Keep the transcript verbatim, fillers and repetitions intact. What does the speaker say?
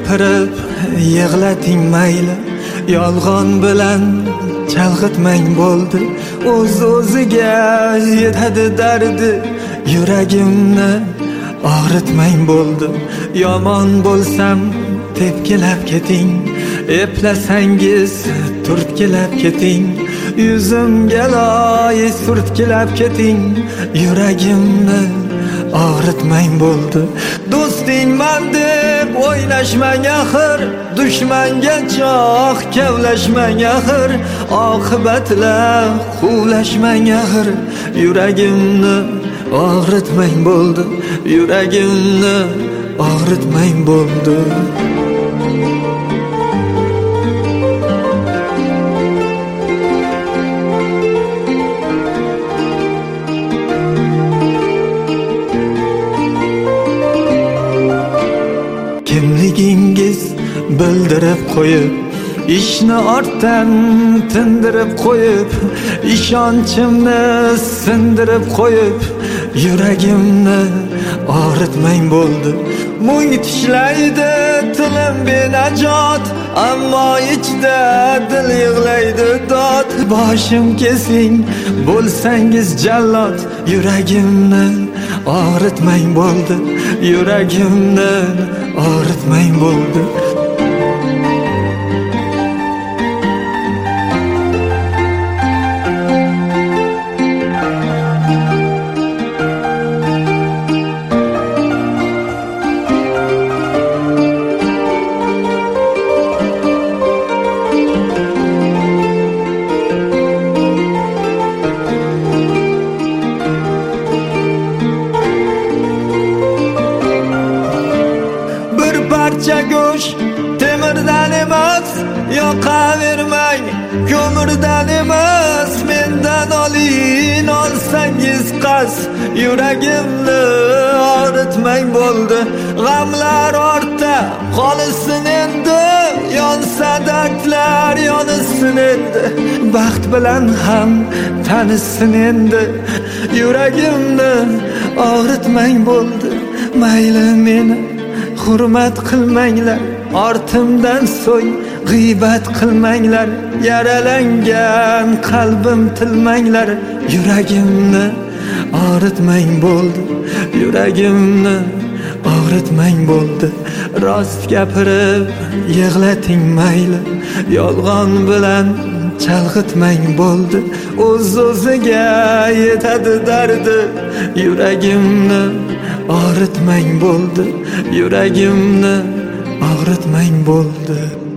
gapirib yig'lating mayli, yolg'on bilan chalg'itmang bo'ldi. O'z o'ziga yetadi dardi, yuragimni og'ritmang bo'ldi. Yomon bo'lsam tepkilab keting, eplasangiz turtkilab keting. Yuzimga loy surtkilab keting, yuragimni og'ritmang bo'ldi. Do'stingman deb o'ylashmang axir, dushmanga choq kavlashmang axir, oqibatlar quvlashmang axir. Yuragimni og'ritmang bo'ldi, yuragimni og'ritmang bo'ldi. Kimligingiz bildirib qo'yib, ishni ortdan tindirib qo'yib, ishonchimni sindirib qo'yib, yuragimni og'ritmang bo'ldi. Mung tishlaydi tilim benajot, ammo ichda dil yig'laydi dod. Boshim kesing bo'lsangiz jallod, yuragimni og'ritmang bo'ldi, yuragimni og'ritmang bo'ldi. Parcha go'sht temirdan emas, yoqavermang ko'mirdan emas. Mendan oling olsangiz qas, yuragimni og'ritmang bo'ldi. G'amlar ortda qolsin endi, yonsa dardlar yonsin endi. Baxt bilan ham tanishsin endi, yuragimni og'ritmang bo'ldi. Mayli meni hurmat qilmanglar, ortimdan so'ng g'iybat qilmanglar. Yaralangan qalbim tilmanglar, yuragimni og'ritmang bo'ldi, yuragimni og'ritmang bo'ldi. Rost gapirib yig'lating mayli, yolg'on bilan chalg'itmang bo'ldi. O'z o'ziga yetadi dardi, yuragimni og'ritmang bo'ldi, yuragimni og'ritmang bo'ldi.